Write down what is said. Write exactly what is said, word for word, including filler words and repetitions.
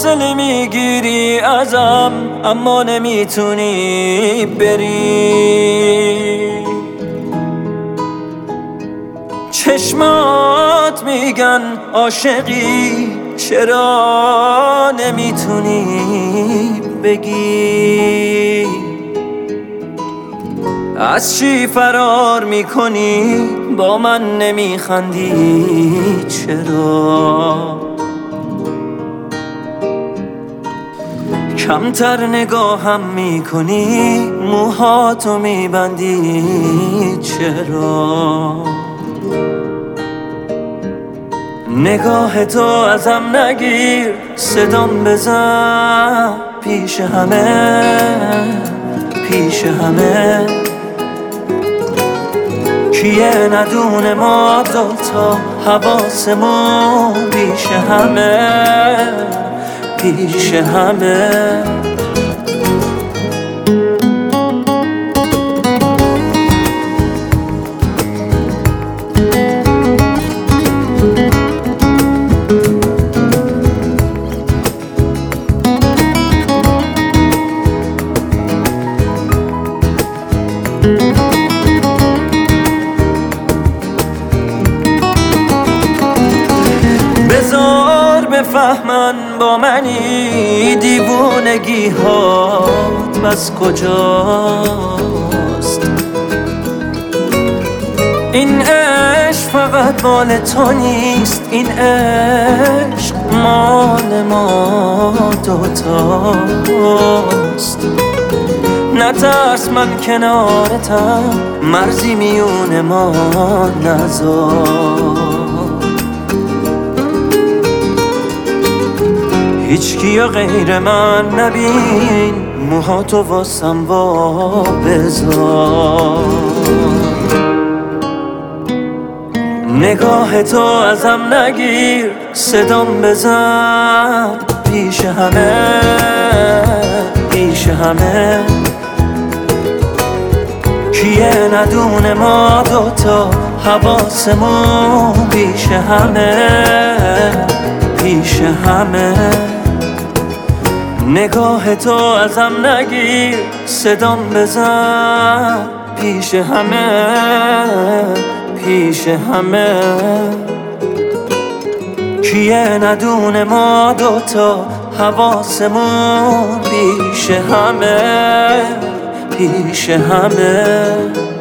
فاصله میگیری ازم، اما نمیتونی بری. چشمات میگن عاشقی، چرا نمیتونی بگی؟ از چی فرار میکنی؟ با من نمیخندی چرا؟ کمتر نگاهم میکنی، موهاتو میبندی چرا؟ نگاه تو ازم نگیر، صدام بزن پیش همه پیش همه. کیه ندونه ما دوتا حواسمون پیش همه پیش همه. بذار بفهمن با منی، دیوونگی هات بس کجاست؟ این عشق فقط مال تو نیست، این عشق مال ما دوتاست. نترس من کنارتم، مرزی میون ما نذار. هیچ کیو غیر من نبین، موهاتو واسم وا بذار. نگاه تو ازم نگیر، صدام بزن پیش همه پیش همه. کیه ندونه ما دوتا حواسمون پیش همه پیش همه. نگاه تو ازم نگیر، صدام بزن پیش همه پیش همه. کیه ندونه ما دوتا حواسمون پیش همه پیش همه.